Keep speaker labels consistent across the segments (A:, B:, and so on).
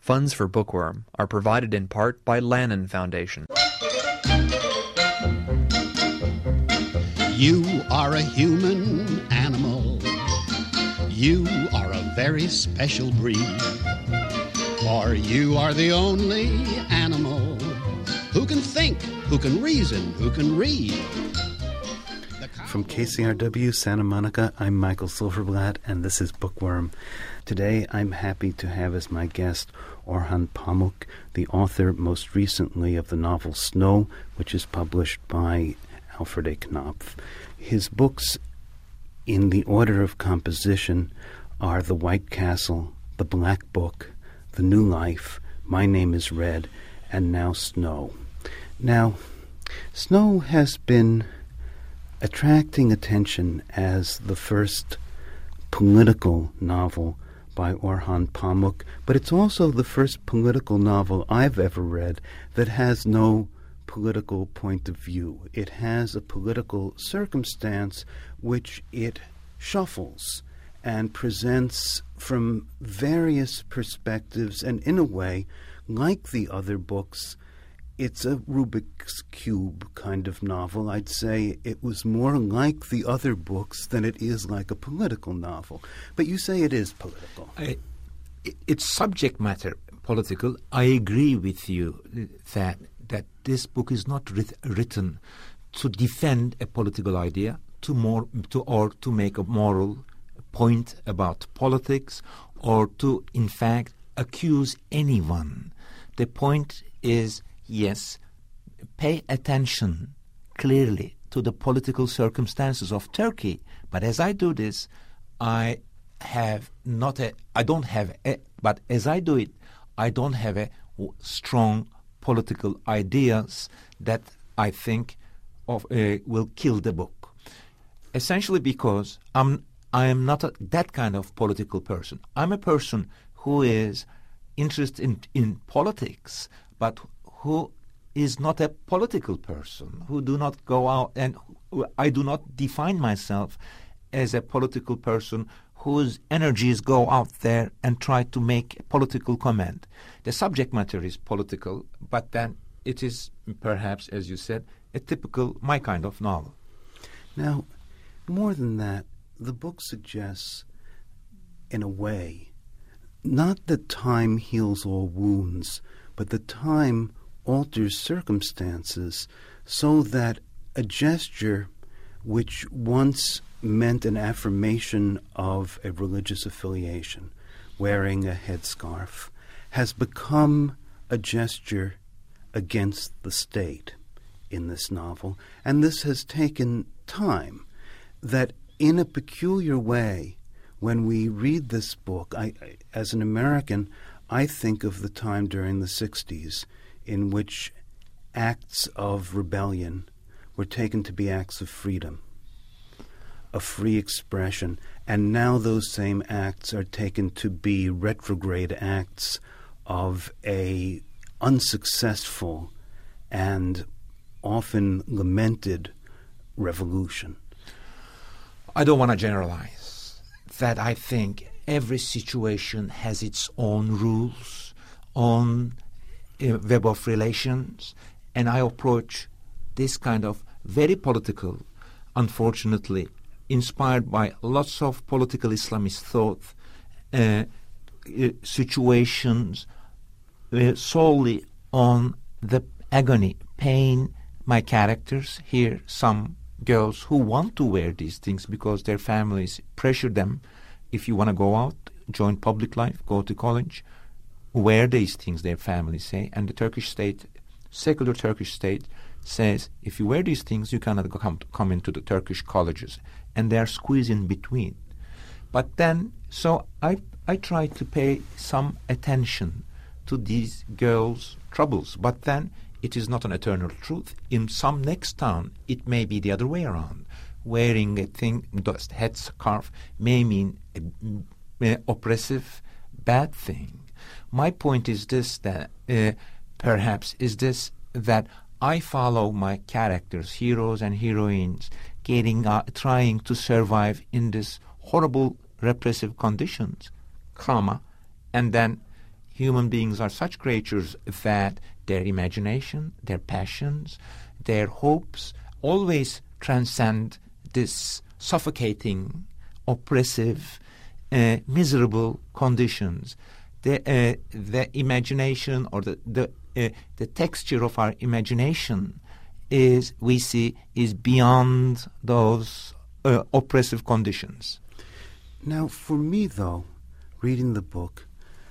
A: Funds for Bookworm are provided in part by Lannan Foundation.
B: You are a human animal. You are a very special breed. For you are the only animal who can think, who can reason, who can read.
C: From KCRW Santa Monica, I'm Michael Silverblatt, and this is Bookworm. Today, I'm happy to have as my guest Orhan Pamuk, the author most recently of the novel Snow, which is published by Alfred A. Knopf. His books, in the order of composition, are The White Castle, The Black Book, The New Life, My Name is Red, and now Snow. Now, Snow has been attracting attention as the first political novel by Orhan Pamuk, but it's also the first political novel I've ever read that has no political point of view. It has a political circumstance which it shuffles and presents from various perspectives, and in a way, like the other books, it's a Rubik's Cube kind of novel. I'd say it was more like the other books than it is like a political novel. But you say it is political.
D: It's subject matter political. I agree with you that this book is not written to defend a political idea, or to make a moral point about politics, or to, in fact, accuse anyone. The point is, yes, pay attention clearly to the political circumstances of Turkey. But as I do this, but as I do it, I don't have a strong political ideas that I think will kill the book. Essentially because I am not that kind of political person. I'm a person who is interested in politics, but who is not a political person, who do not go out, and I do not define myself as a political person whose energies go out there and try to make a political comment. The subject matter is political, but then it is perhaps, as you said, a typical my kind of novel.
C: Now, more than that, the book suggests, in a way, not that time heals all wounds, but that time alters circumstances so that a gesture which once meant an affirmation of a religious affiliation, wearing a headscarf, has become a gesture against the state in this novel. And this has taken time. That in a peculiar way, when we read this book, as an American, I think of the time during the 60s in which acts of rebellion were taken to be acts of freedom, of free expression, and now those same acts are taken to be retrograde acts of a unsuccessful and often lamented revolution.
D: I don't want to generalize. That I think every situation has its own rules, own web of relations, and I approach this kind of very political, unfortunately, inspired by lots of political Islamist thought, situations solely on the agony, pain, my characters here, some girls who want to wear these things because their families pressure them. If you want to go out, join public life, go to college, wear these things, their families say. And the Turkish state, secular Turkish state, says if you wear these things, you cannot come into the Turkish colleges. And they are squeezed in between. But then, so I try to pay some attention to these girls' troubles. But then it is not an eternal truth. In some next town, it may be the other way around. Wearing a thing, headscarf, may mean an oppressive, bad thing. My point is this, that perhaps is this, that I follow my characters, heroes and heroines, trying to survive in this horrible repressive conditions, and then human beings are such creatures that their imagination, their passions, their hopes always transcend this suffocating, oppressive, miserable conditions. The imagination or the texture of our imagination is beyond those oppressive conditions.
C: Now, for me, though, reading the book,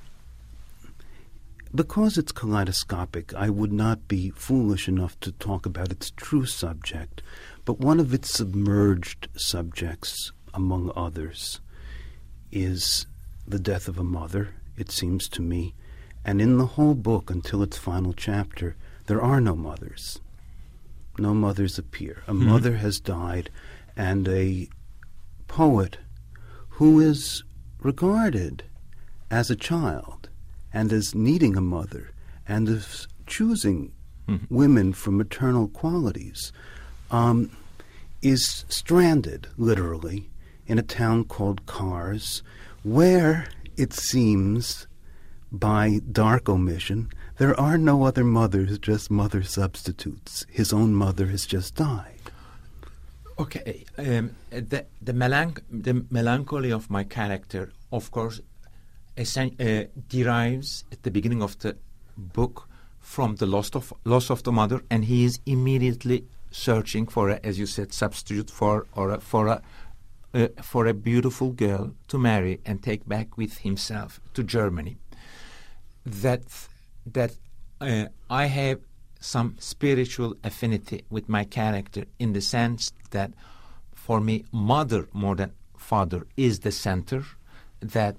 C: because it's kaleidoscopic, I would not be foolish enough to talk about its true subject, but one of its submerged subjects, among others, is the death of a mother, it seems to me, and in the whole book, until its final chapter, there are no mothers. No mothers appear. A mother has died, and a poet who is regarded as a child and as needing a mother and as choosing women for maternal qualities is stranded, literally, in a town called Kars, where, it seems, by dark omission, there are no other mothers, just mother substitutes. His own mother has just died.
D: Okay, the melancholy of my character, of course, derives at the beginning of the book from the loss of the mother, and he is immediately searching for a, as you said, substitute for a beautiful girl to marry and take back with himself to Germany. That I have some spiritual affinity with my character in the sense that for me, mother more than father is the center, that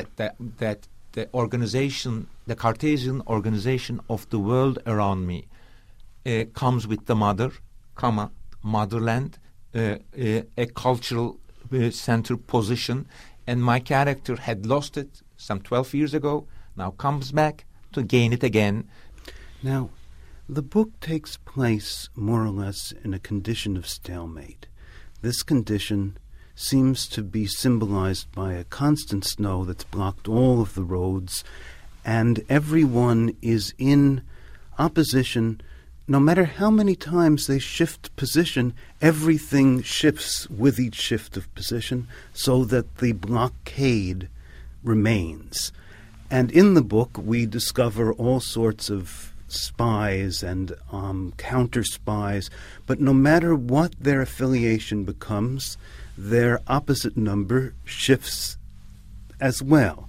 D: the organization, the Cartesian organization of the world around me comes with the mother, motherland, a cultural center position, and my character had lost it some 12 years ago, now comes back to gain it again.
C: Now, the book takes place more or less in a condition of stalemate. This condition seems to be symbolized by a constant snow that's blocked all of the roads, and everyone is in opposition. No matter how many times they shift position, everything shifts with each shift of position so that the blockade remains. And in the book, we discover all sorts of spies and counter-spies, but no matter what their affiliation becomes, their opposite number shifts as well.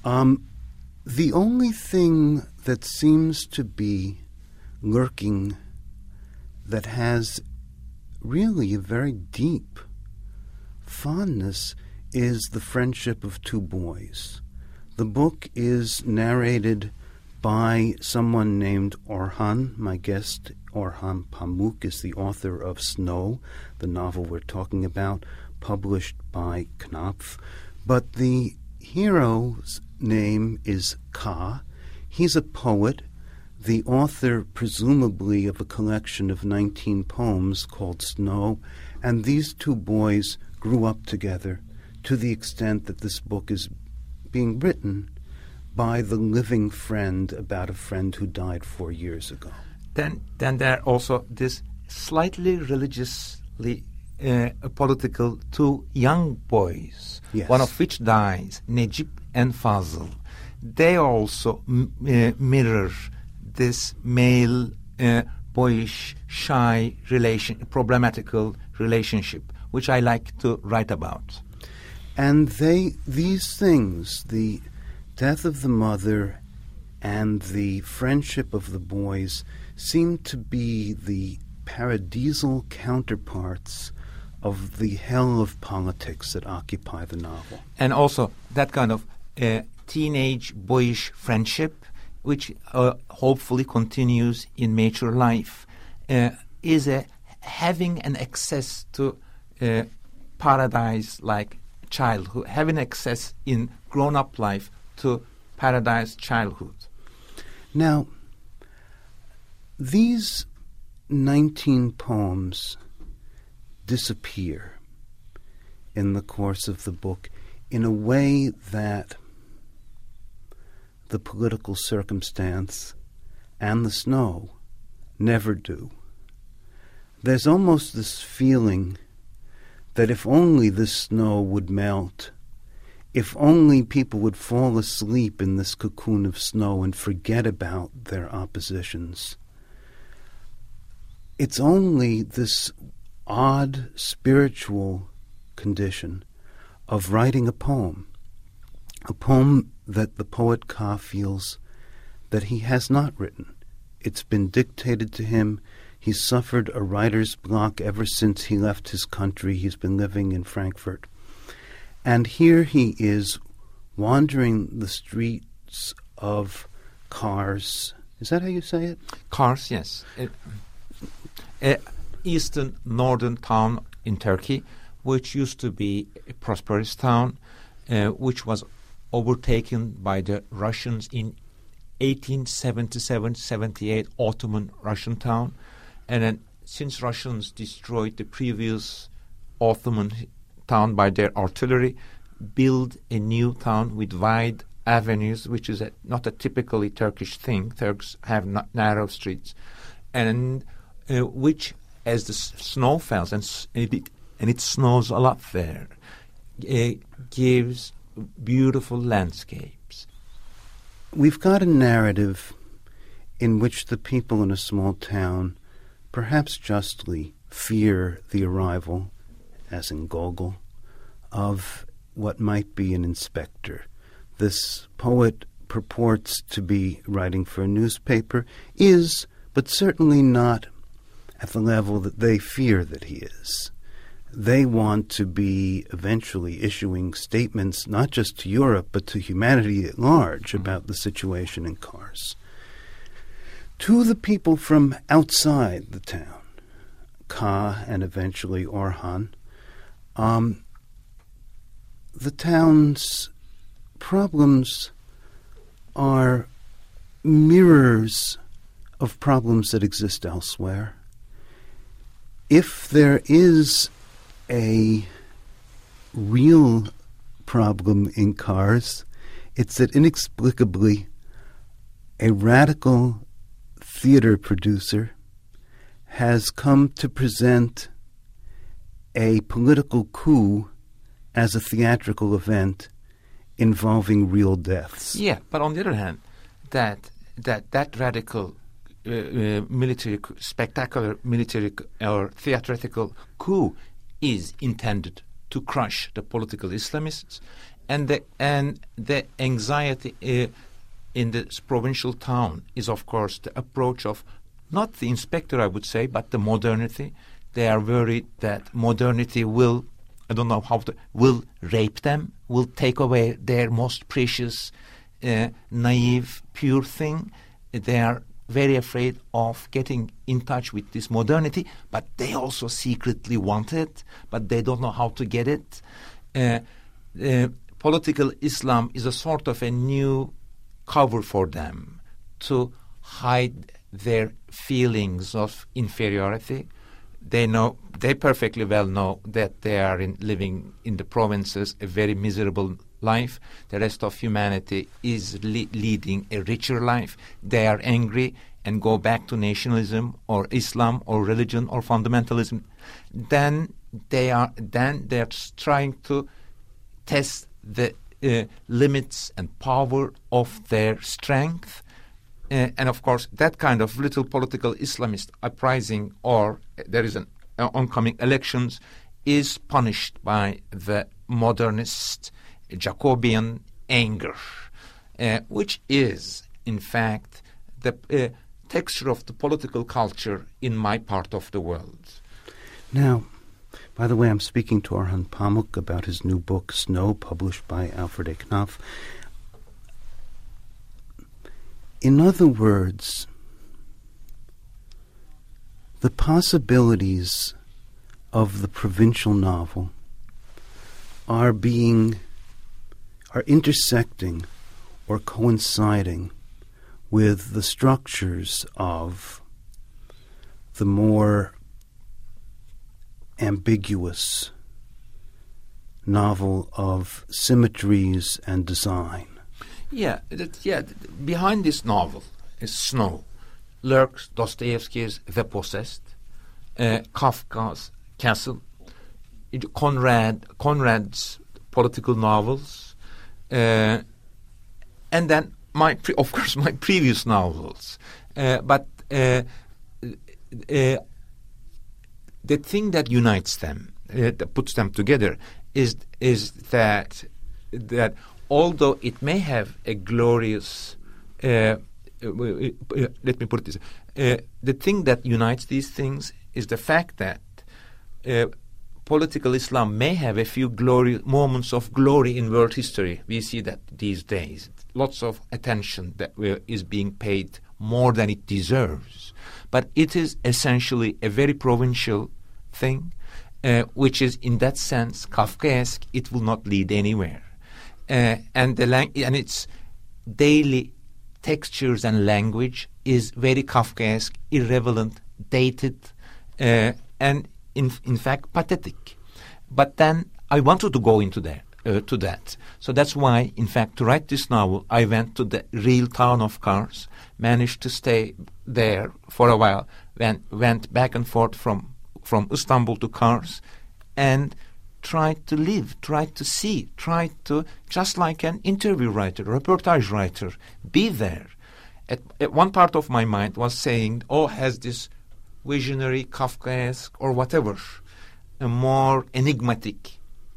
C: The only thing that seems to be lurking that has really a very deep fondness is the friendship of two boys. The book is narrated by someone named Orhan. My guest, Orhan Pamuk, is the author of Snow, the novel we're talking about, published by Knopf. But the hero's name is Ka. He's a poet, the author presumably of a collection of 19 poems called Snow, and these two boys grew up together to the extent that this book is being written by the living friend about a friend who died 4 years ago.
D: Then there are also this slightly religiously political two young boys,
C: yes,
D: one of which dies, Necip and Fazıl. They also mirror this male, boyish, shy problematical relationship, which I like to write about.
C: And these things, the death of the mother and the friendship of the boys, seem to be the paradisal counterparts of the hell of politics that occupy the novel.
D: And also that kind of teenage, boyish friendship, which hopefully continues in mature life, is having an access to paradise like childhood, having access in grown-up life to paradise childhood.
C: Now, these 19 poems disappear in the course of the book in a way that the political circumstance and the snow never do. There's almost this feeling that if only this snow would melt, if only people would fall asleep in this cocoon of snow and forget about their oppositions. It's only this odd spiritual condition of writing a poem that the poet Ka feels that he has not written. It's been dictated to him. He's suffered a writer's block ever since he left his country. He's been living in Frankfurt. And here he is wandering the streets of Kars. Is that how you say it?
D: Kars, yes. Eastern northern town in Turkey, which used to be a prosperous town, which was overtaken by the Russians in 1877-78, Ottoman Russian town. And then since Russians destroyed the previous Ottoman town by their artillery, build a new town with wide avenues, which is not a typically Turkish thing. Turks have narrow streets, and which, as the snow falls, and it snows a lot there, gives beautiful landscapes.
C: We've got a narrative in which the people in a small town, perhaps justly, fear the arrival, as in Gogol, of what might be an inspector. This poet purports to be writing for a newspaper, is, but certainly not at the level that they fear that he is. They want to be eventually issuing statements not just to Europe but to humanity at large about the situation in Kars. To the people from outside the town, Ka and eventually Orhan, the town's problems are mirrors of problems that exist elsewhere. If there is a real problem in Kars, it's that inexplicably a radical theater producer has come to present a political coup as a theatrical event involving real deaths.
D: Yeah, but on the other hand, that radical spectacular military or theatrical coup is intended to crush the political Islamists, and the anxiety in this provincial town is, of course, the approach of not the inspector, I would say, but the modernity. They are worried that modernity will, will rape them, will take away their most precious, naive, pure thing. They are very afraid of getting in touch with this modernity, but they also secretly want it, but they don't know how to get it. Political Islam is a sort of a new cover for them to hide their feelings of inferiority. They perfectly well know that they are living in the provinces a very miserable life. The rest of humanity is leading a richer life. They are angry and go back to nationalism or Islam or religion or fundamentalism. Then they are trying to test the limits and power of their strength. And of course, that kind of little political Islamist uprising, or there is an oncoming elections, is punished by the modernist Jacobean anger, which is, in fact, the texture of the political culture in my part of the world.
C: Now, by the way, I'm speaking to Orhan Pamuk about his new book, Snow, published by Alfred A. Knopf. In other words, the possibilities of the provincial novel are intersecting or coinciding with the structures of the more ambiguous novel of symmetries and design.
D: Behind this novel is Snow, lurks Dostoevsky's The Possessed, Kafka's Castle, Conrad's political novels, and then my previous novels. But the thing that unites them, that puts them together, is that although it may have a glorious, let me put it this way, the thing that unites these things is the fact that political Islam may have a few moments of glory in world history. We see that these days. Lots of attention that is being paid more than it deserves. But it is essentially a very provincial thing, which is in that sense Kafkaesque. It will not lead anywhere. And its daily textures and language is very Kafkaesque, irrelevant, dated, and in fact pathetic. But then I wanted to go into that. To that. So that's why, in fact, to write this novel, I went to the real town of Kars, managed to stay there for a while, went back and forth from Istanbul to Kars, and tried to live, tried to see, tried to, just like an interview writer, reportage writer, be there. At one part of my mind was saying, has this visionary, Kafkaesque, or whatever, a more enigmatic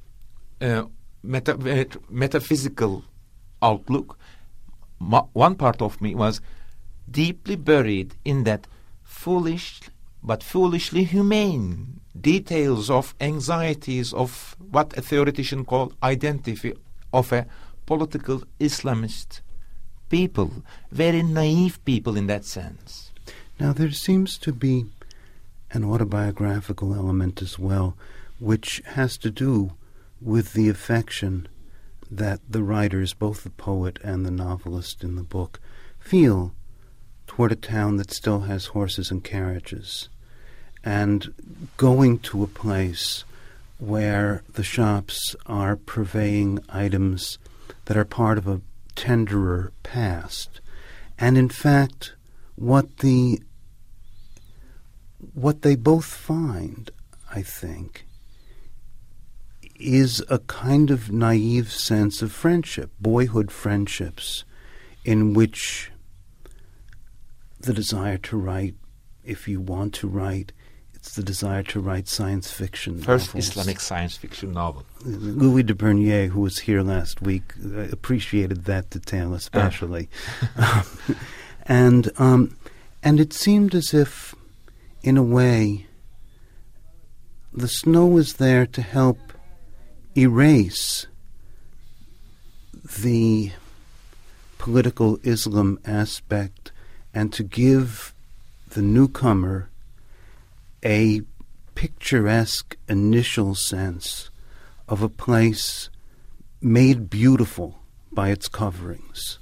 D: metaphysical outlook. One part of me was deeply buried in that foolish but foolishly humane details of anxieties of what a theoretician called identity of a political Islamist people, very naive people in that sense.
C: Now there seems to be an autobiographical element as well, which has to do with the affection that the writers, both the poet and the novelist in the book, feel toward a town that still has horses and carriages, and going to a place where the shops are purveying items that are part of a tenderer past. And in fact, what they both find, I think, is a kind of naive sense of friendship, boyhood friendships, in which the desire to write, if you want to write, it's the desire to write science fiction
D: First
C: novels.
D: Islamic science fiction novel.
C: Louis de Bernier, who was here last week, appreciated that detail especially. And it seemed as if, in a way, the snow was there to help erase the political Islam aspect and to give the newcomer a picturesque initial sense of a place made beautiful by its coverings.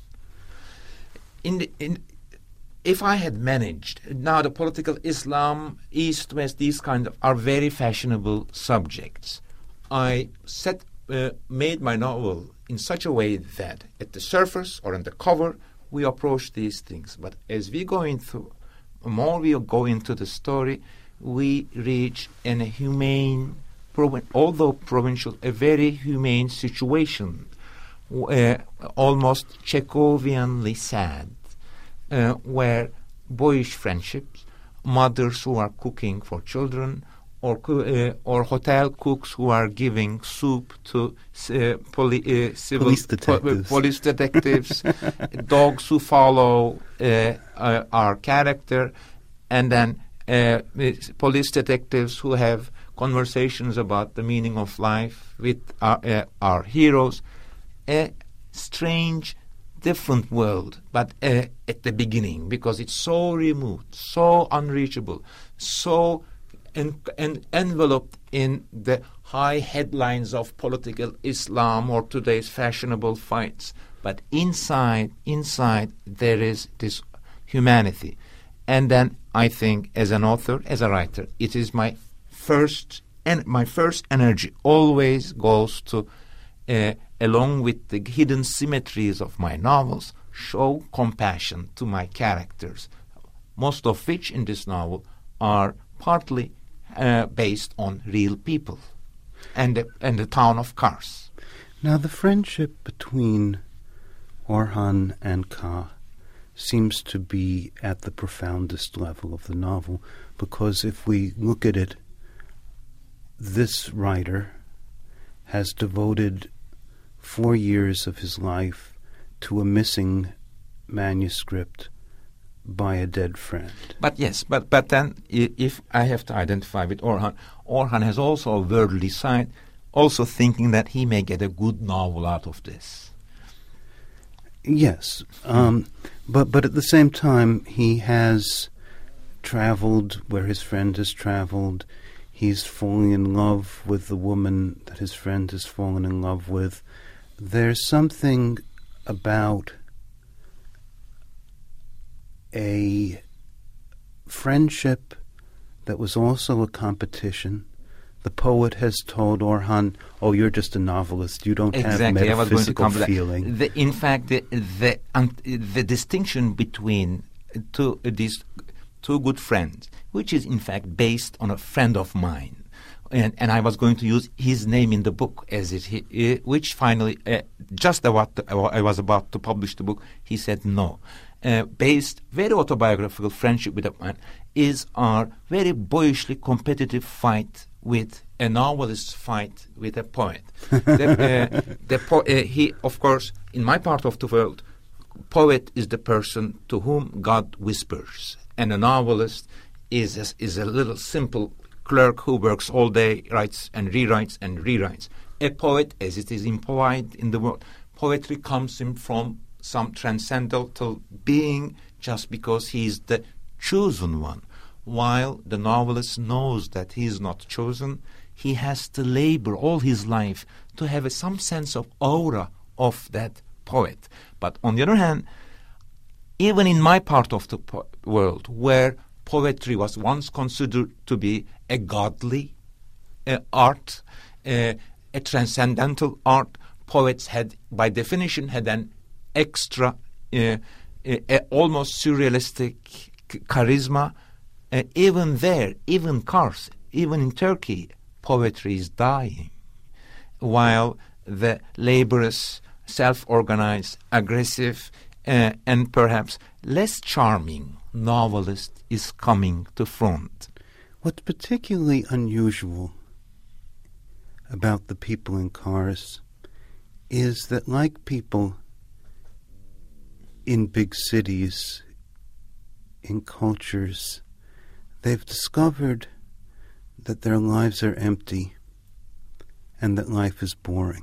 D: If I had managed, now the political Islam, East, West, these kind of are very fashionable subjects. I made my novel in such a way that at the surface or on the cover we approach these things. But as we go into, more we go into the story, we reach in a humane, although provincial, a very humane situation, almost Chekhovianly sad, where boyish friendships, mothers who are cooking for children, or hotel cooks who are giving soup to police detectives, dogs who follow our character, and then police detectives who have conversations about the meaning of life with our heroes. A strange, different world, but at the beginning, because it's so removed, so unreachable, so enveloped in the high headlines of political Islam or today's fashionable fights. But inside there is this humanity. And then I think, as an author, as a writer, it is my first energy always goes to along with the hidden symmetries of my novels, show compassion to my characters, most of which in this novel are partly based on real people and the town of Kars.
C: Now, the friendship between Orhan and Ka seems to be at the profoundest level of the novel, because if we look at it, this writer has devoted 4 years of his life to a missing manuscript by a dead friend.
D: But yes, but then if I have to identify with Orhan has also a worldly side, also thinking that he may get a good novel out of this.
C: Yes, but at the same time, he has traveled where his friend has traveled. He's falling in love with the woman that his friend has fallen in love with. There's something about a friendship that was also a competition. The poet has told Orhan, "Oh, you're just a novelist. You don't have metaphysical feeling."
D: In fact, the distinction between these two good friends, which is in fact based on a friend of mine, and I was going to use his name in the book as which finally, just about I was about to publish the book, he said no. Based very autobiographical friendship with a man is our very boyishly competitive fight with a novelist's fight with a poet. He, of course, in my part of the world, poet is the person to whom God whispers, and a novelist is a little simple clerk who works all day, writes and rewrites and rewrites. A poet, as it is implied in the word, poetry comes in from some transcendental being just because he is the chosen one. While the novelist knows that he is not chosen, he has to labor all his life to have some sense of aura of that poet. But on the other hand, even in my part of the world, where poetry was once considered to be a godly art, a transcendental art, poets had, by definition, had an extra, almost surrealistic charisma. Even there, even Kars, even in Turkey, poetry is dying, while the laborious, self-organized, aggressive, and perhaps less charming novelist is coming to front.
C: What's particularly unusual about the people in Kars is that, like people in big cities, in cultures, they've discovered that their lives are empty and that life is boring.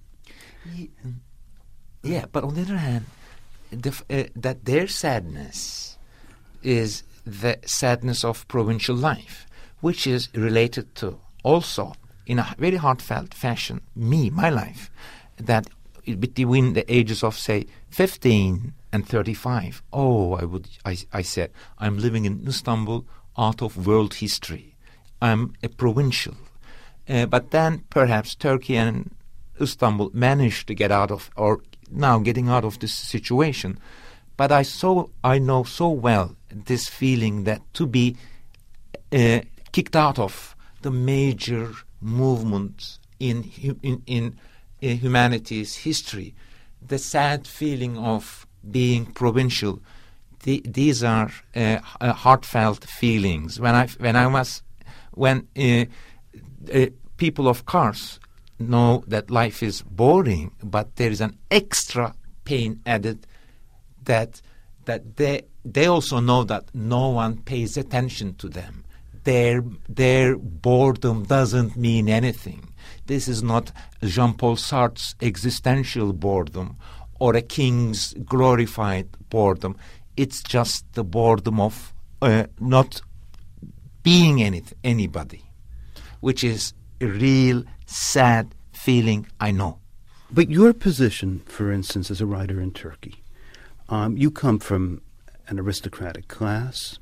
D: Yeah, but on the other hand, that their sadness is the sadness of provincial life, which is related to also, in a very heartfelt fashion, my life, that between the ages of, say, 15 and 35, I said, I'm living in Istanbul out of world history. I'm a provincial. But then perhaps Turkey and Istanbul managed to get out of, or now getting out of this situation. But I know so well this feeling that to be kicked out of the major movements in humanity's history, the sad feeling of being provincial, these are heartfelt feelings. When people of Kars know that life is boring, but there is an extra pain added, that they also know that no one pays attention to them. Their boredom doesn't mean anything. This is not Jean-Paul Sartre's existential boredom or a king's glorified boredom. It's just the boredom of not being anybody, which is a real sad feeling, I know.
C: But your position, for instance, as a writer in Turkey, you come from an aristocratic class.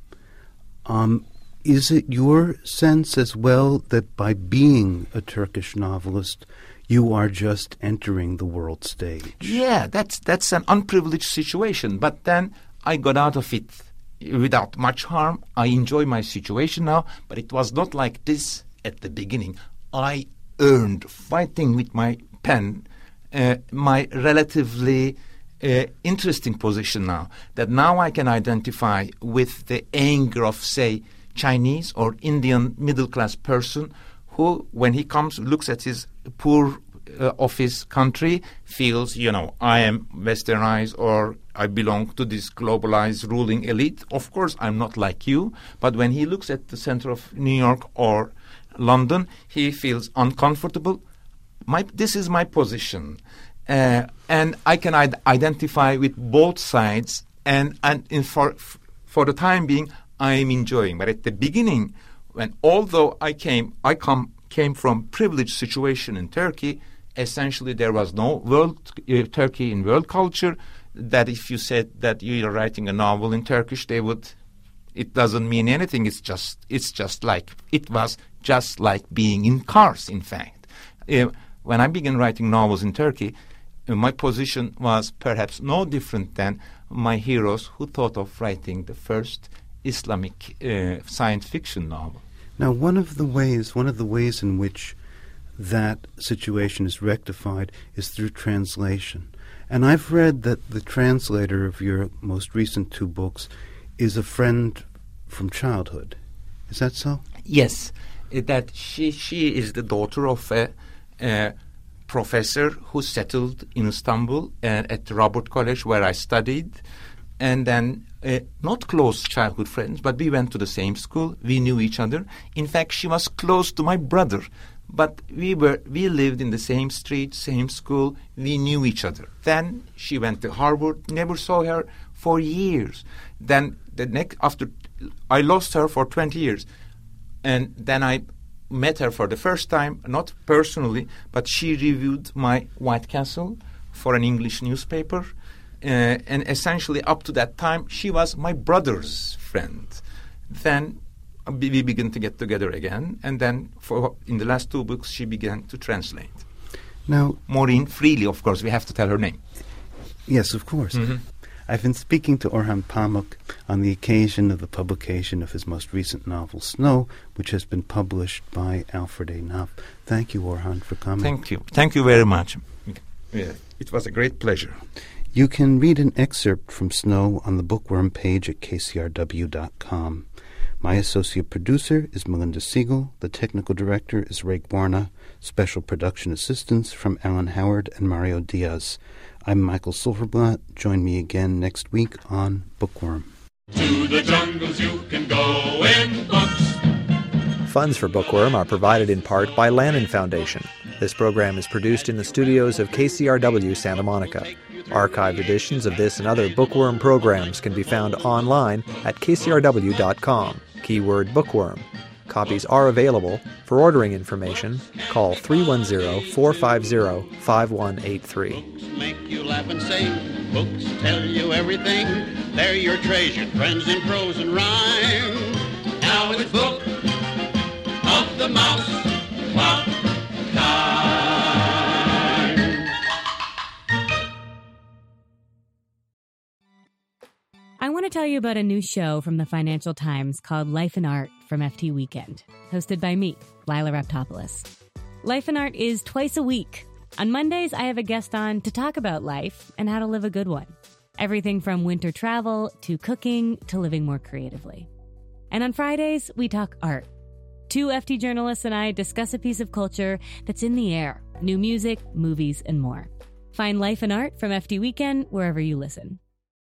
C: Is it your sense as well that by being a Turkish novelist, You are just entering the world stage.
D: Yeah, that's an unprivileged situation. But then I got out of it without much harm. I enjoy my situation now, but it was not like this at the beginning. I earned, fighting with my pen, my relatively interesting position now, that now I can identify with the anger of, say, Chinese or Indian middle-class person who, when he comes, looks at his poor of his country, feels, I am westernized or I belong to this globalized ruling elite. Of course, I'm not like you. But when he looks at the center of New York or London, he feels uncomfortable. This is my position. And I can identify with both sides. And for the time being, I am enjoying. But at the beginning, although I came from privileged situation in Turkey, essentially there was no Turkey in world culture, that if you said that you are writing a novel in Turkish, it doesn't mean anything. It was just like being in Kars, in fact. When I began writing novels in Turkey, my position was perhaps no different than my heroes who thought of writing the first Islamic science fiction novel.
C: Now, one of the ways in which that situation is rectified is through translation. And I've read that the translator of your most recent two books is a friend from childhood. Is that so?
D: Yes, that she is the daughter of a professor who settled in Istanbul at Robert College, where I studied, and then not close childhood friends, but we went to the same school. We knew each other. In fact, she was close to my brother, but we lived in the same street, same school. We knew each other. Then she went to Harvard. Never saw her for years. Then after I lost her for 20 years, and then I met her for the first time, not personally, but she reviewed my White Castle for an English newspaper. And essentially, up to that time, she was my brother's friend. Then we began to get together again, and then in the last two books, she began to translate.
C: Now,
D: Maureen Freely, of course, we have to tell her name.
C: Yes, of course. Mm-hmm. I've been speaking to Orhan Pamuk on the occasion of the publication of his most recent novel, Snow, which has been published by Alfred A. Knopf. Thank you, Orhan, for coming.
D: Thank you. Thank you very much. Yeah, it was a great pleasure.
C: You can read an excerpt from Snow on the Bookworm page at kcrw.com. My associate producer is Melinda Siegel. The technical director is Ray Guarna. Special production assistants from Alan Howard and Mario Diaz. I'm Michael Silverblatt. Join me again next week on Bookworm.
E: To the jungles you can go in books.
A: Funds for Bookworm are provided in part by Lannan Foundation. This program is produced in the studios of KCRW Santa Monica. Archived editions of this and other Bookworm programs can be found online at kcrw.com. Keyword Bookworm. Copies are available. For ordering information, call 310-450-5183.
B: Make you laugh and sing. Books tell you everything. They're your treasured friends in prose and rhyme. Now it's Book of the Mouse Clock time.
F: I want to tell you about a new show from the Financial Times called Life and Art from FT Weekend, hosted by me, Lila Raptopoulos. Life and Art is twice a week. On Mondays, I have a guest on to talk about life and how to live a good one. Everything from winter travel to cooking to living more creatively. And on Fridays, we talk art. Two FT journalists and I discuss a piece of culture that's in the air, new music, movies, and more. Find Life and Art from FT Weekend wherever you listen.